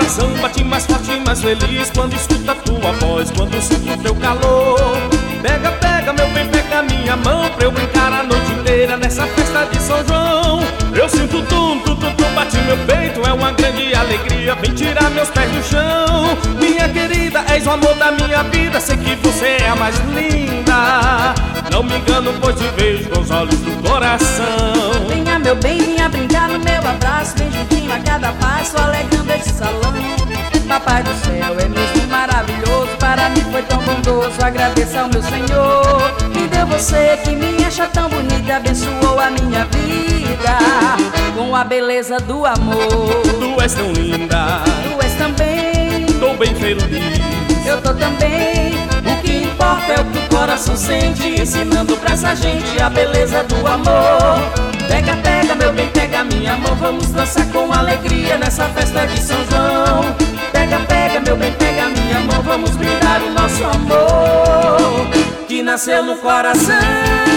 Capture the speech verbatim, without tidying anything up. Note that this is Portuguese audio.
coração bate mais forte e mais feliz quando escuta tua voz, quando sinto teu calor. Pega, pega, meu bem, pega minha mão pra eu brincar a noite inteira nessa festa de São João. Eu sinto tum, tum, tum, tum, bate meu peito, é uma grande alegria, vem tirar meus pés do chão. Minha querida, és o amor da minha vida, sei que você é a mais linda. Não me engano, pois te vejo com os olhos do coração. Venha, meu bem, venha brincar no meu abraço, bem juntinho a cada passo, alegrando esse salão. Papai do céu é mesmo maravilhoso, para mim foi tão bondoso, agradeço ao meu Senhor. Me deu você que me acha tão bonita, abençoou a minha vida com a beleza do amor. Tu és tão linda, tu és também, tô bem feliz, eu tô também. O que importa é o que o coração sente, ensinando pra essa gente a beleza do amor. Pega, pega, meu bem, pega minha mão, vamos dançar com alegria nessa festa de São João. Pega, pega, meu bem, pega minha mão, vamos brindar o nosso amor que nasceu no coração.